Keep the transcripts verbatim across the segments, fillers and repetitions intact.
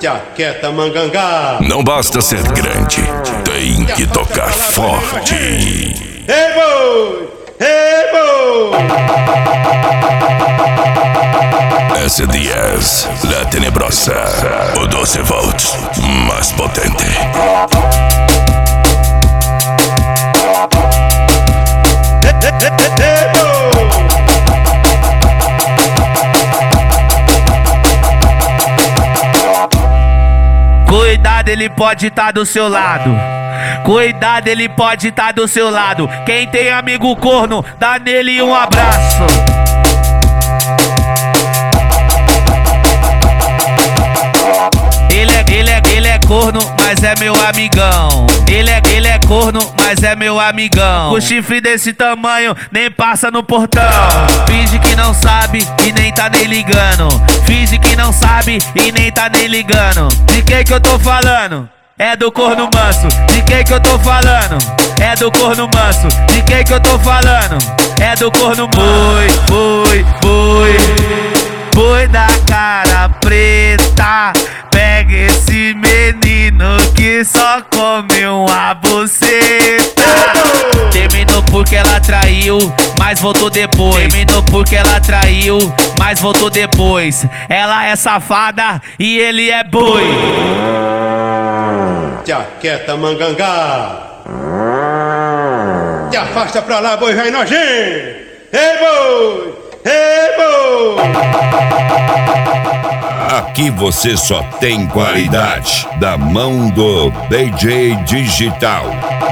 Jaqueta Mangangá. Não basta ser grande, tem que tocar forte. Hey boy! Hey boy! S dez, La Tenebrosa, o doze volts mais potente. Cuidado, ele pode estar do seu lado. Cuidado, ele pode estar do seu lado. Quem tem amigo corno, dá nele um abraço. Ele é, ele é, ele é corno, mas é meu amigão. Ele é, ele é corno, mas é meu amigão. Com chifre desse tamanho, nem passa no portão. Finge que não sabe e nem tá nem ligando. Finge que não sabe e nem tá nem ligando. De quem que eu tô falando? É do corno manso. De quem que eu tô falando? É do corno manso. De quem que eu tô falando? É do corno boi, boi, boi. Boi da cara preta. Pega esse menino que só come uma buceta. Terminou porque ela traiu, mas voltou depois. Terminou porque ela traiu, mas voltou depois. Ela é safada e ele é boi. Jaqueta Mangangá. Te afasta pra lá, boi, vai nojento. Hey boy! Hey boy! Aqui você só tem qualidade da mão do D J Digital.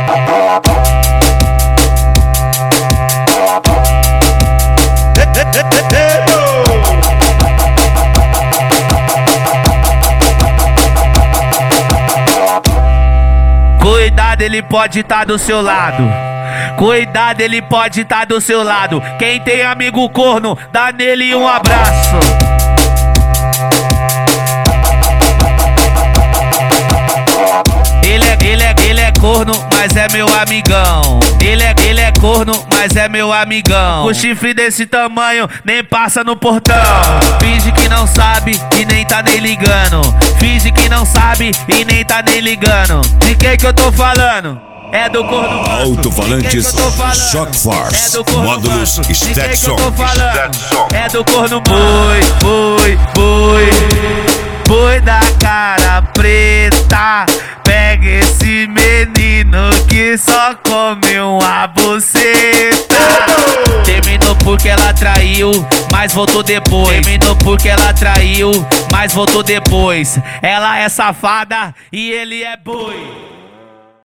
Cuidado, ele pode estar do seu lado. Cuidado, ele pode estar do seu lado. Quem tem amigo corno, dá nele um abraço. Ele é, ele é, ele é corno, mas é meu amigão. Ele é, ele é corno, mas é meu amigão. Com chifre desse tamanho, nem passa no portão. Finge que não sabe e nem tá nem ligando. Finge que não sabe e nem tá nem ligando. De quem que eu tô falando? É do corno manso. Alto-falantes Shock Force, é módulos Stetson. É do corno boi, boi, boi. Boi da cara preta. Pega esse menino que só come uma buceta. Terminou porque ela traiu, mas voltou depois. Terminou porque ela traiu, mas voltou depois. Ela é safada e ele é boi.